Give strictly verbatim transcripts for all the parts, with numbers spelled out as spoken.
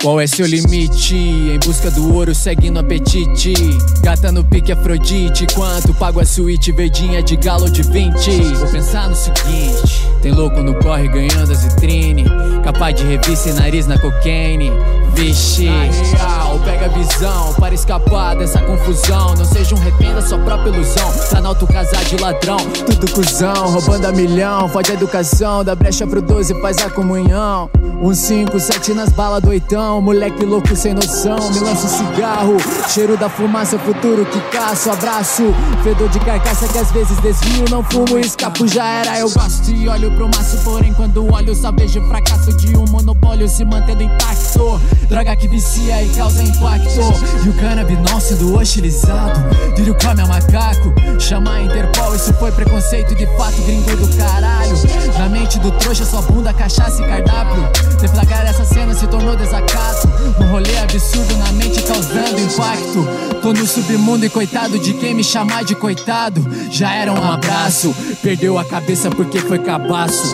Qual é seu limite? Em busca do ouro, segue no apetite. Gata no pique Afrodite. Quanto pago a suíte verdinha de galo de vinte? Vou pensar no seguinte: tem louco no corre ganhando as vitrine, capaz de revista e nariz na cocaine. Vixe, na real, pega a visão para escapar dessa confusão. Não seja um refém da sua própria ilusão. Tá na auto casar de ladrão, tudo cuzão, roubando a milhão. Fode a educação, dá brecha pro doze, faz a comunhão. Um cinco, sete nas balas do oitão. Moleque louco sem noção, me lança um cigarro. Cheiro da fumaça, futuro que caço. Abraço, fedor de carcaça que às vezes desvio. Não fumo, escapo, já era, eu gosto. E olho pro maço, porém quando olho só vejo o fracasso de um monopólio se mantendo intacto. Droga que vicia e causa impacto. E o cannabis não sendo hostilizado. Lírio come a macaco, chama a Interpol. Isso foi preconceito de fato, gringo do caralho. Na mente do trouxa, sua bunda, cachaça e cardápio. Deflagrar essa cena se tornou desacato. Um rolê absurdo na mente causando impacto. Tô no submundo e coitado de quem me chamar de coitado. Já era um abraço, perdeu a cabeça porque foi cabaço.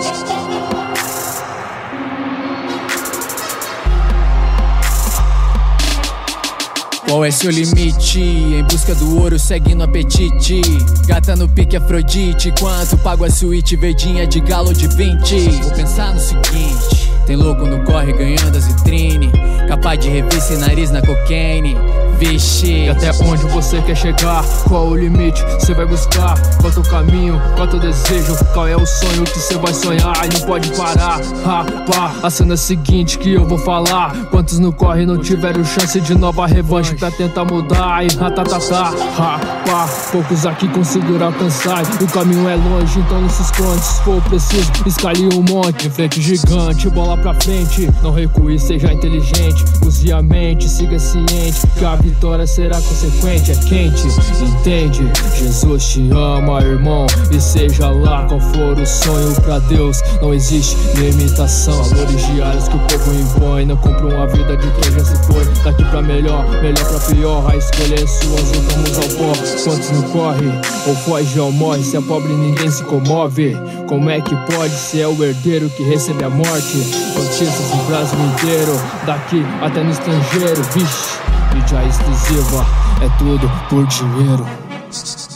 Qual é seu limite? Em busca do ouro, segue no apetite. Gata no pique Afrodite. Quanto pago a suíte verdinha de galo de vinte? Vou pensar no seguinte: tem louco no corre ganhando as vitrine, capaz de revista e nariz na cocaine. Vixe, e até onde você quer chegar? Qual o limite? Cê vai buscar? Qual teu caminho? Qual teu desejo? Qual é o sonho que cê vai sonhar? E não pode parar. Ha, pá. A cena seguinte que eu vou falar: quantos no corre não tiveram chance de nova revanche pra tentar mudar? E ratatatá, ha, pá. Poucos aqui conseguiram alcançar. O caminho é longe, então não se esconde. Se for preciso, escalhe um monte. Em frente gigante, bola pra frente. Não recue, seja inteligente. Use a mente, siga ciente que a vitória será consequente, é quente, entende? Jesus te ama, irmão, e seja lá qual for o sonho, pra Deus não existe limitação. Valores diários que o povo impõe, não compra uma vida de quem já se foi. Daqui pra melhor, melhor pra pior, a escolha é sua, voltamos ao pó. Quantos não corre, ou foge ou morre, se é pobre ninguém se comove. Como é que pode ser o herdeiro que recebe a morte? Notícias no Brasil inteiro, daqui até no estrangeiro, vixe. Mídia exclusiva, é tudo por dinheiro.